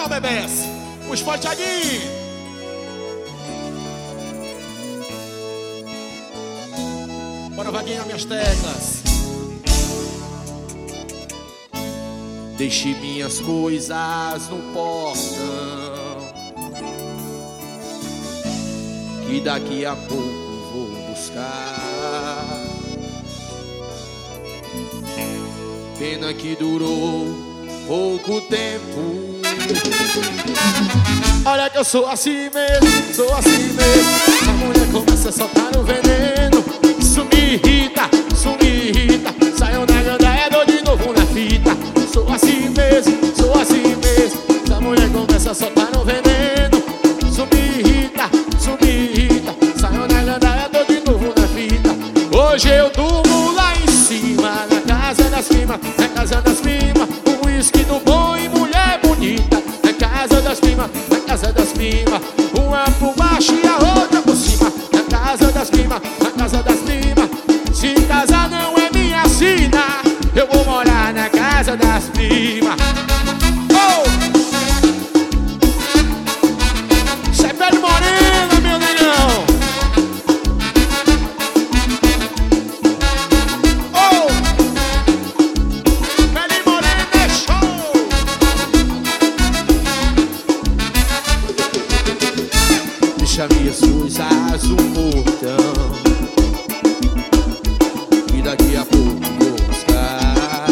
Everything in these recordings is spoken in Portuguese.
não, bebês? Os forteadinhos. Bora, Vaguinha, minhas teclas. Deixe minhas coisas no portão, que daqui a pouco vou buscar. Pena que durou pouco tempo. Olha que eu sou assim mesmo, sou assim mesmo. A mulher começa a soltar o veneno. Isso me irrita, isso me irrita. Saiu na gandaia, dou de novo na fita. Sou assim mesmo, sou assim mesmo. Se a mulher começa a soltar o veneno. Isso me irrita, isso me irrita. Saiu na gandaia, dou de novo na fita. Hoje eu durmo lá em cima, na casa das primas, na casa das primas. Um uísque do bom e mulher bonita. Na casa das primas, na casa das primas. Uma por baixo e a outra por cima. Na casa das primas, na casa das primas. Se casar não é minha sina, eu vou morar na casa das primas. Oh! Isso é pele morena, meu negão. Oh! Pele morena é show. Deixa minhas coisas no portão, e daqui a pouco vou buscar.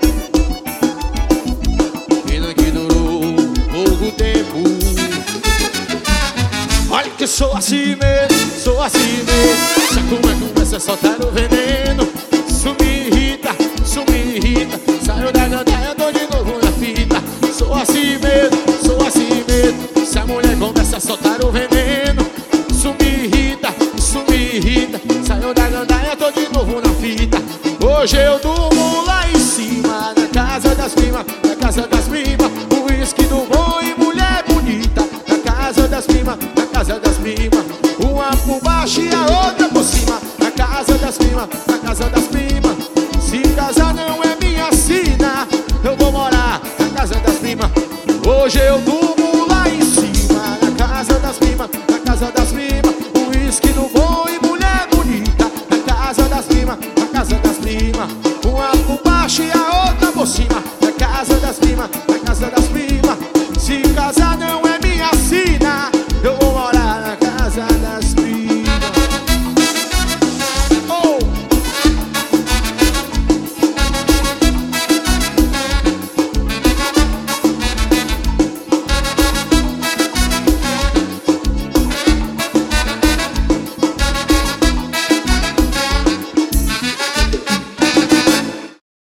Pena que durou pouco tempo. Olha que eu sou assim mesmo, sou assim mesmo. Se a turma começa a soltar o veneno. Isso me irrita, isso me irrita. Saiu da gandaia, dou de novo na fita. Sou assim mesmo, sou assim mesmo. Se a mulher começa a soltar o veneno. Isso me irrita, isso me irrita. Saiu da gandaia, tô de novo na fita. Hoje eu durmo lá em cima, na casa das primas, na casa das primas. O uísque do bom e mulher bonita. Na casa das primas, na casa das primas. Uma por baixo e a outra por cima. Na casa das primas, na casa das primas. Se casar não é minha sina, eu vou morar na casa das primas. Hoje eu durmo lá em cima, na casa das primas, na casa das primas. O uísque do bom e mulher bonita. Na casa das primas, na casa das primas. Uma por baixo e a outra por cima. Na casa das primas,